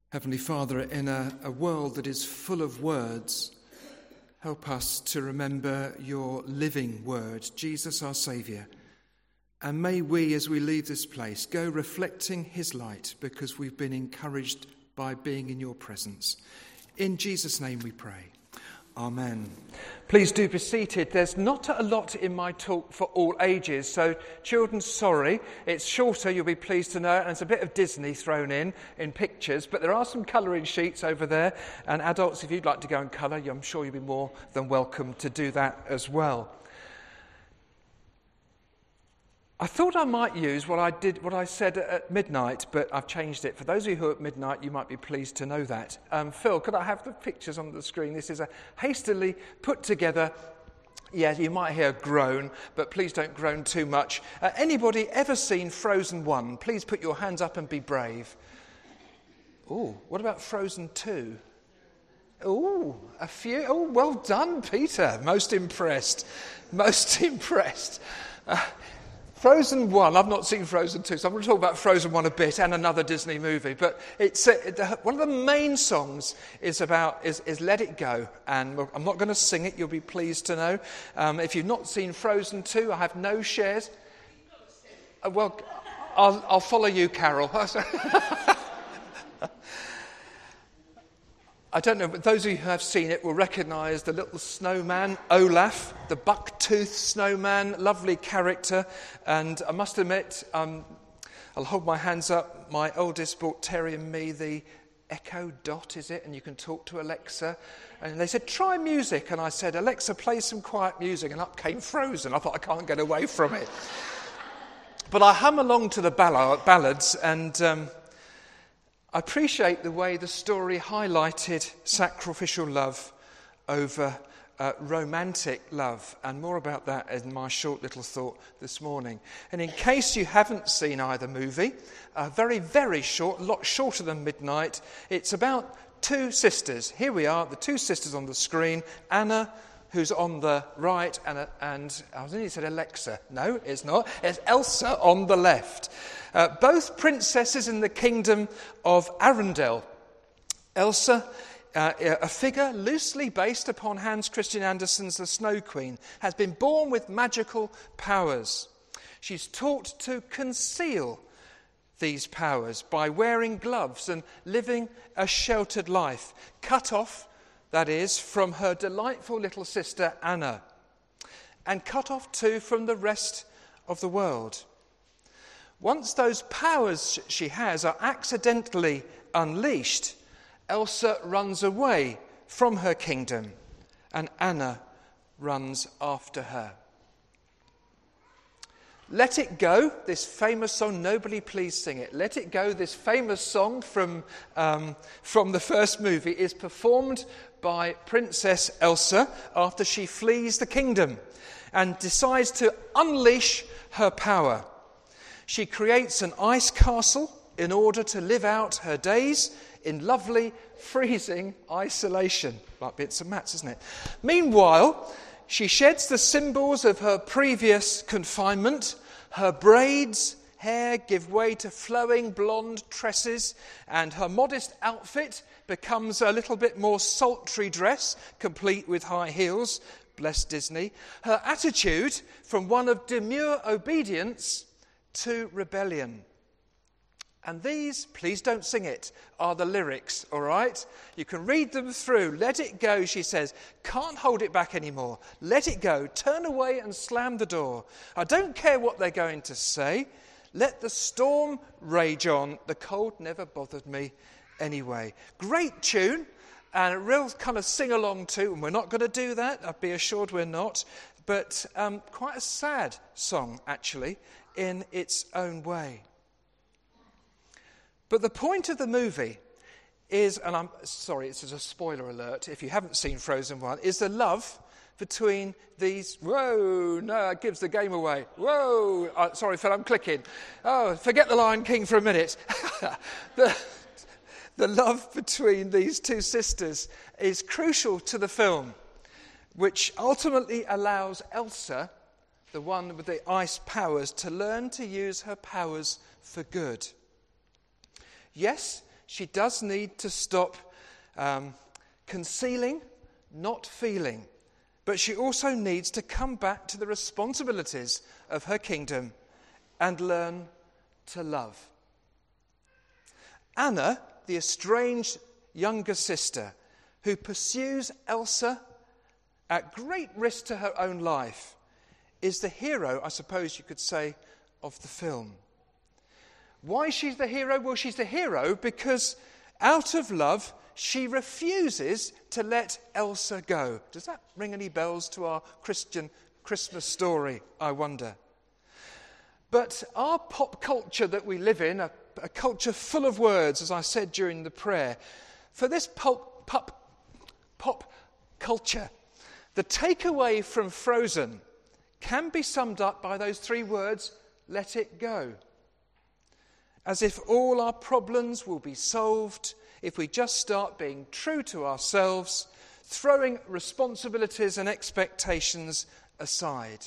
Heavenly Father, in a world that is full of words, help us to remember your living word, Jesus our Saviour. And may we, as we leave this place, go reflecting his light because we've been encouraged by being in your presence. In Jesus' name we pray. Amen. Please do be seated. There's not a lot in my talk for all ages, so children, sorry. It's shorter, you'll be pleased to know, and there's a bit of Disney thrown in pictures, but there are some colouring sheets over there, and adults, if you'd like to go and colour, I'm sure you'll be more than welcome to do that as well. I thought I might use what I said at midnight, but I've changed it. For those of you who are at midnight, you might be pleased to know that. Phil, could I have the pictures on the screen? This is a hastily put together, yeah, you might hear a groan, but please don't groan too much. Anybody ever seen Frozen 1? Please put your hands up and be brave. Oh, what about Frozen 2? Oh, a few. Oh, well done, Peter. Most impressed. Most impressed. Frozen 1, I've not seen Frozen 2, so I'm going to talk about Frozen 1 a bit and another Disney movie. But it's one of the main songs is Let It Go. And I'm not going to sing it, you'll be pleased to know. If you've not seen Frozen 2, I have no shares. Well, I'll follow you, Carol. I don't know, but those of you who have seen it will recognise the little snowman, Olaf, the buck-toothed snowman, lovely character. And I must admit, I'll hold my hands up. My oldest bought Terry and me the Echo Dot, is it? And you can talk to Alexa. And they said, try music. And I said, Alexa, play some quiet music. And up came Frozen. I thought, I can't get away from it. But I hum along to the ballads and I appreciate the way the story highlighted sacrificial love over romantic love, and more about that in my short little thought this morning. And in case you haven't seen either movie, very, very short, a lot shorter than midnight, it's about two sisters. Here we are, the two sisters on the screen, Anna, who's on the right, and I was only said Alexa. No, it's not. It's Elsa on the left. Both princesses in the kingdom of Arendelle. Elsa, a figure loosely based upon Hans Christian Andersen's The Snow Queen, has been born with magical powers. She's taught to conceal these powers by wearing gloves and living a sheltered life, cut off, that is, from her delightful little sister Anna, and cut off too from the rest of the world. Once those powers she has are accidentally unleashed, Elsa runs away from her kingdom, and Anna runs after her. Let It Go, this famous song, nobody please sing it. Let It Go, this famous song from the first movie, is performed by Princess Elsa after she flees the kingdom and decides to unleash her power. She creates an ice castle in order to live out her days in lovely, freezing isolation. Like bits of mats, isn't it? Meanwhile, she sheds the symbols of her previous confinement. Her braids, hair give way to flowing blonde tresses, and her modest outfit becomes a little bit more sultry dress, complete with high heels. Bless Disney. Her attitude from one of demure obedience to rebellion. And these, please don't sing it, are the lyrics, all right? You can read them through. Let it go, she says. Can't hold it back anymore. Let it go. Turn away and slam the door. I don't care what they're going to say. Let the storm rage on. The cold never bothered me anyway. Great tune, and a real kind of sing-along too. And we're not going to do that. I'd be assured we're not. But quite a sad song, actually, in its own way. But the point of the movie is, and I'm sorry, it's a spoiler alert, if you haven't seen Frozen 1, is the love between these, whoa, no, it gives the game away. Whoa, sorry, Phil, I'm clicking. Oh, forget the Lion King for a minute. The love between these two sisters is crucial to the film, which ultimately allows Elsa, the one with the ice powers, to learn to use her powers for good. Yes, she does need to stop concealing, not feeling. But she also needs to come back to the responsibilities of her kingdom and learn to love. Anna, the estranged younger sister who pursues Elsa at great risk to her own life, is the hero, I suppose you could say, of the film. Why she's the hero? Well, she's the hero because out of love, she refuses to let Elsa go. Does that ring any bells to our Christian Christmas story, I wonder? But our pop culture that we live in, a culture full of words, as I said during the prayer, for this pop culture, the takeaway from Frozen can be summed up by those three words, let it go. As if all our problems will be solved if we just start being true to ourselves, throwing responsibilities and expectations aside.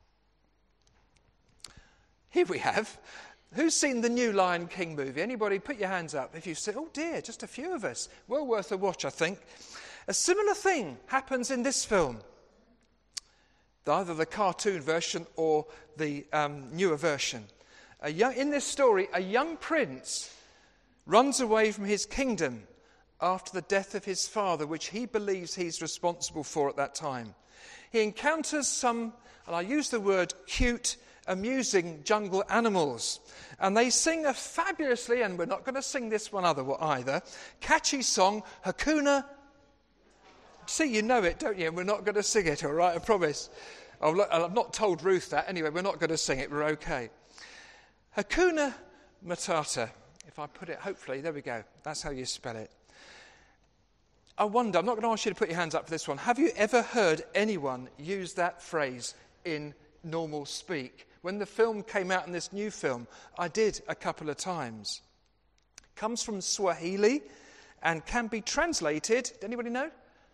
Here we have. Who's seen the new Lion King movie? Anybody? Put your hands up if you've seen. Oh dear, just a few of us. Well worth a watch, I think. A similar thing happens in this film. Either the cartoon version or the newer version. In this story, a young prince runs away from his kingdom after the death of his father, which he believes he's responsible for at that time. He encounters some, and I use the word cute, amusing jungle animals. And they sing a fabulously, and we're not going to sing this one either, catchy song, Hakuna. See, you know it, don't you? And we're not going to sing it, all right, I promise. I've not told Ruth that. Anyway, we're not going to sing it, we're okay. Hakuna Matata. If I put it, hopefully, there we go. That's how you spell it. I wonder, I'm not going to ask you to put your hands up for this one. Have you ever heard anyone use that phrase in normal speak? When the film came out in this new film, I did a couple of times. Comes from Swahili and can be translated, anybody know?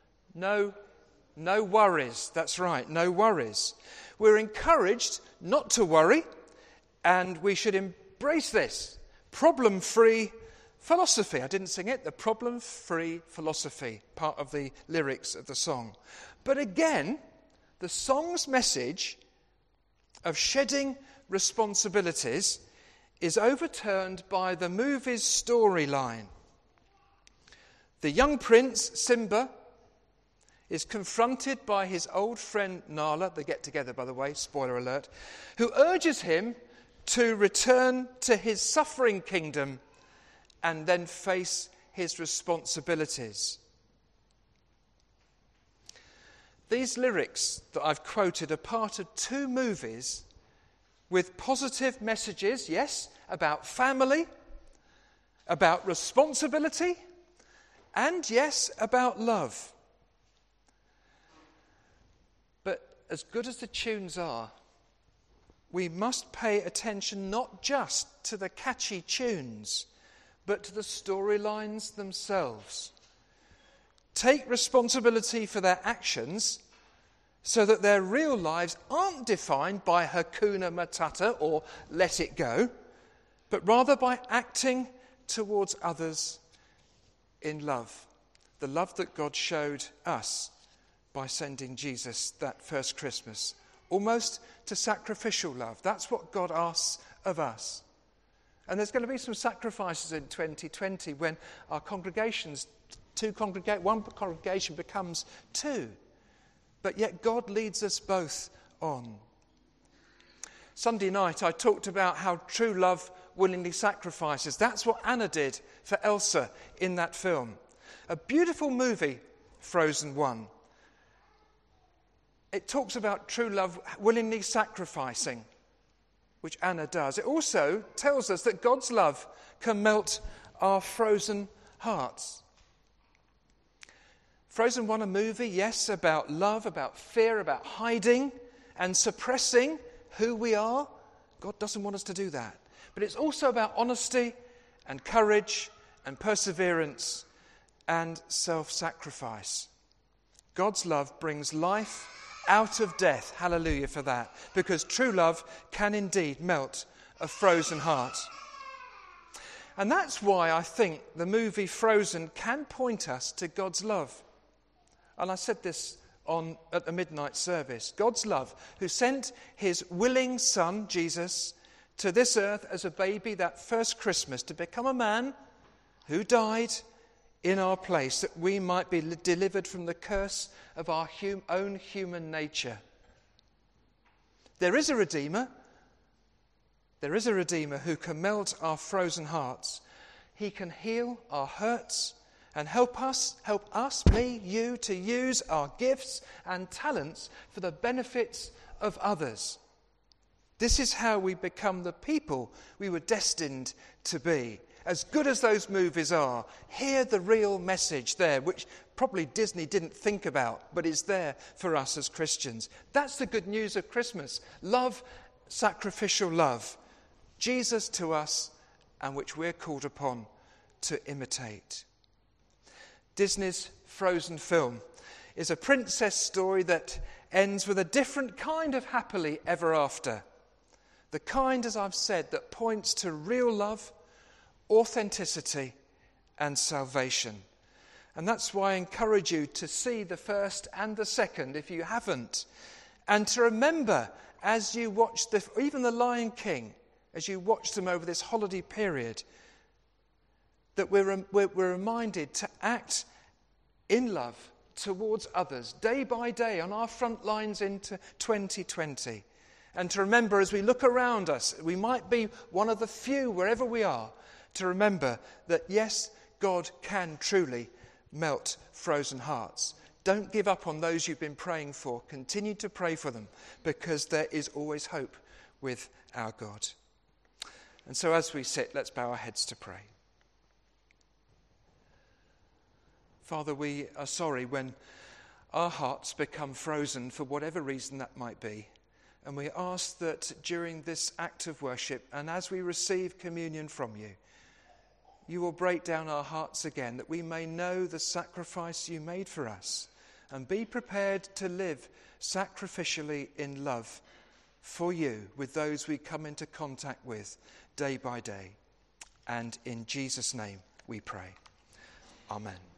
No worries. That's right, no worries. We're encouraged not to worry, and we should embrace this. Problem-free philosophy. I didn't sing it. The problem-free philosophy, part of the lyrics of the song. But again, the song's message of shedding responsibilities is overturned by the movie's storyline. The young prince, Simba, is confronted by his old friend Nala, they get together by the way, spoiler alert, who urges him to return to his suffering kingdom and then face his responsibilities. These lyrics that I've quoted are part of two movies with positive messages, yes, about family, about responsibility, and yes, about love. But as good as the tunes are, we must pay attention not just to the catchy tunes, but to the storylines themselves. Take responsibility for their actions so that their real lives aren't defined by Hakuna Matata or let it go, but rather by acting towards others in love. The love that God showed us by sending Jesus that first Christmas. Almost to sacrificial love. That's what God asks of us. And there's going to be some sacrifices in 2020 when our congregations, one congregation becomes two. But yet God leads us both on. Sunday night I talked about how true love willingly sacrifices. That's what Anna did for Elsa in that film. A beautiful movie, Frozen 1. It talks about true love willingly sacrificing, which Anna does. It also tells us that God's love can melt our frozen hearts. Frozen 1, a movie, yes, about love, about fear, about hiding and suppressing who we are. God doesn't want us to do that. But it's also about honesty and courage and perseverance and self-sacrifice. God's love brings life out of death. Hallelujah for that. Because true love can indeed melt a frozen heart. And that's why I think the movie Frozen can point us to God's love. And I said this at the midnight service. God's love, who sent his willing son, Jesus, to this earth as a baby that first Christmas to become a man who died in our place, that we might be delivered from the curse of our own human nature. There is a Redeemer. There is a Redeemer who can melt our frozen hearts. He can heal our hurts and help us, me, you, to use our gifts and talents for the benefits of others. This is how we become the people we were destined to be. As good as those movies are, hear the real message there, which probably Disney didn't think about, but is there for us as Christians. That's the good news of Christmas. Love, sacrificial love. Jesus to us, and which we're called upon to imitate. Disney's Frozen film is a princess story that ends with a different kind of happily ever after. The kind, as I've said, that points to real love, authenticity, and salvation. And that's why I encourage you to see the first and the second, if you haven't. And to remember, as you watch even the Lion King, as you watch them over this holiday period, that we're reminded to act in love towards others, day by day, on our front lines into 2020. And to remember, as we look around us, we might be one of the few, wherever we are, to remember that, yes, God can truly melt frozen hearts. Don't give up on those you've been praying for. Continue to pray for them, because there is always hope with our God. And so as we sit, let's bow our heads to pray. Father, we are sorry when our hearts become frozen for whatever reason that might be. And we ask that during this act of worship, and as we receive communion from you, you will break down our hearts again, that we may know the sacrifice you made for us, and be prepared to live sacrificially in love for you with those we come into contact with day by day. And in Jesus' name we pray. Amen.